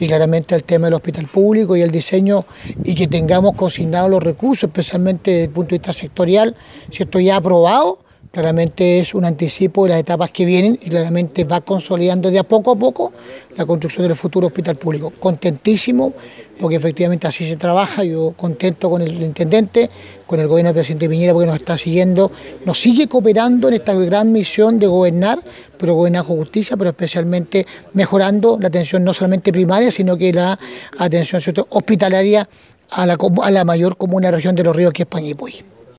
y claramente el tema del hospital público y el diseño y que tengamos consignados los recursos, especialmente desde el punto de vista sectorial, ¿cierto? Ya aprobado. Claramente es un anticipo de las etapas que vienen y claramente va consolidando de a poco la construcción del futuro hospital público. Contentísimo, porque efectivamente así se trabaja, yo contento con el intendente, con el gobierno del presidente Piñera, porque nos está siguiendo, nos sigue cooperando en esta gran misión de gobernar, pero gobernar con justicia, pero especialmente mejorando la atención no solamente primaria, sino que la atención, ¿cierto?, hospitalaria a la mayor comuna región de Los Ríos, que es Panguipulli.